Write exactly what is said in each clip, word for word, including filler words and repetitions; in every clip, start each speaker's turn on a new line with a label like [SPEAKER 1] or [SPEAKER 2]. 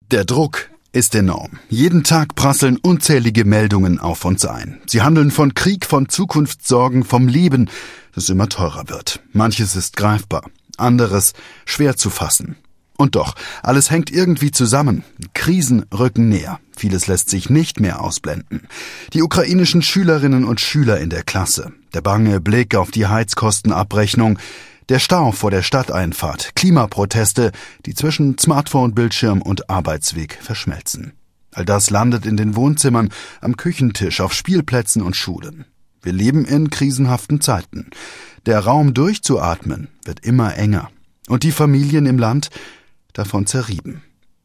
[SPEAKER 1] Der Druck ist enorm. Jeden Tag prasseln unzählige Meldungen auf uns ein. Sie handeln von Krieg, von Zukunftssorgen, vom Leben, das immer teurer wird. Manches ist greifbar, anderes schwer zu fassen. Und doch, alles hängt irgendwie zusammen. Krisen rücken näher. Vieles lässt sich nicht mehr ausblenden. Die ukrainischen Schülerinnen und Schüler in der Klasse, der bange Blick auf die Heizkostenabrechnung, der Stau vor der Stadteinfahrt, Klimaproteste, die zwischen Smartphone, Bildschirm und Arbeitsweg verschmelzen. All das landet in den Wohnzimmern, am Küchentisch, auf Spielplätzen und Schulen. Wir leben in krisenhaften Zeiten. Der Raum durchzuatmen wird immer enger. Und die Familien im Land davon zerrieben.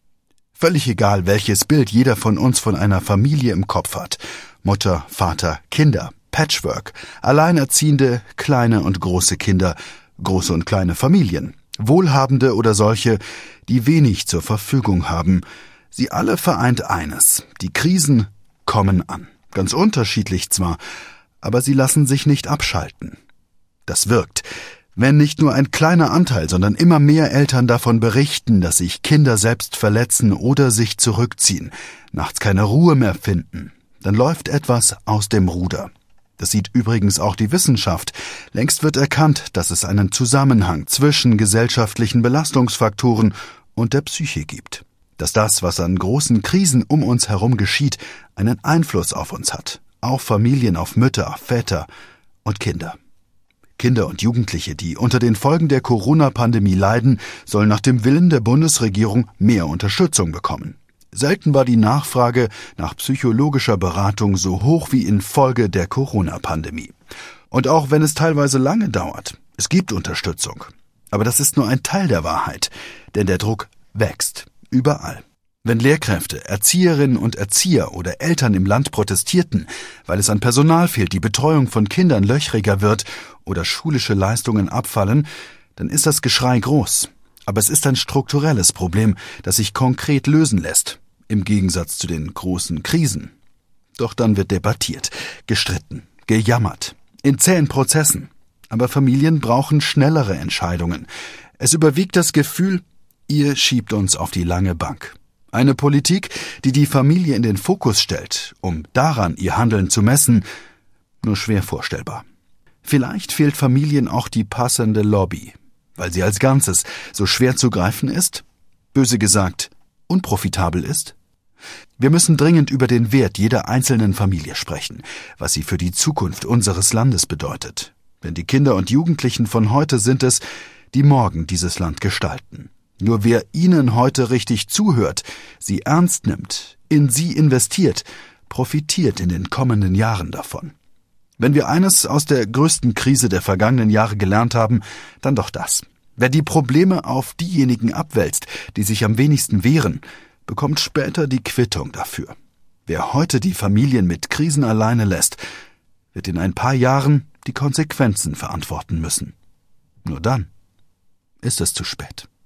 [SPEAKER 1] Völlig egal, welches Bild jeder von uns von einer Familie im Kopf hat. Mutter, Vater, Kinder, Patchwork, alleinerziehende, kleine und große Kinder, große und kleine Familien, Wohlhabende oder solche, die wenig zur Verfügung haben. Sie alle vereint eines: Die Krisen kommen an. Ganz unterschiedlich zwar, aber sie lassen sich nicht abschalten. Das wirkt. Wenn nicht nur ein kleiner Anteil, sondern immer mehr Eltern davon berichten, dass sich Kinder selbst verletzen oder sich zurückziehen, nachts keine Ruhe mehr finden, dann läuft etwas aus dem Ruder. Das sieht übrigens auch die Wissenschaft. Längst wird erkannt, dass es einen Zusammenhang zwischen gesellschaftlichen Belastungsfaktoren und der Psyche gibt. Dass das, was an großen Krisen um uns herum geschieht, einen Einfluss auf uns hat. Auf Familien, auf Mütter, auf Väter und Kinder. Kinder und Jugendliche, die unter den Folgen der Corona-Pandemie leiden, sollen nach dem Willen der Bundesregierung mehr Unterstützung bekommen. Selten war die Nachfrage nach psychologischer Beratung so hoch wie infolge der Corona-Pandemie. Und auch wenn es teilweise lange dauert, es gibt Unterstützung. Aber das ist nur ein Teil der Wahrheit, denn der Druck wächst, überall. Wenn Lehrkräfte, Erzieherinnen und Erzieher oder Eltern im Land protestierten, weil es an Personal fehlt, die Betreuung von Kindern löchriger wird oder schulische Leistungen abfallen, dann ist das Geschrei groß. Aber es ist ein strukturelles Problem, das sich konkret lösen lässt, im Gegensatz zu den großen Krisen. Doch dann wird debattiert, gestritten, gejammert, in zähen Prozessen. Aber Familien brauchen schnellere Entscheidungen. Es überwiegt das Gefühl, ihr schiebt uns auf die lange Bank. Eine Politik, die die Familie in den Fokus stellt, um daran ihr Handeln zu messen, nur schwer vorstellbar. Vielleicht fehlt Familien auch die passende Lobby, weil sie als Ganzes so schwer zu greifen ist, böse gesagt, unprofitabel ist. Wir müssen dringend über den Wert jeder einzelnen Familie sprechen, was sie für die Zukunft unseres Landes bedeutet. Denn die Kinder und Jugendlichen von heute sind es, die morgen dieses Land gestalten. Nur wer ihnen heute richtig zuhört, sie ernst nimmt, in sie investiert, profitiert in den kommenden Jahren davon. Wenn wir eines aus der größten Krise der vergangenen Jahre gelernt haben, dann doch das. Wer die Probleme auf diejenigen abwälzt, die sich am wenigsten wehren, bekommt später die Quittung dafür. Wer heute die Familien mit Krisen alleine lässt, wird in ein paar Jahren die Konsequenzen verantworten müssen. Nur dann ist es zu spät.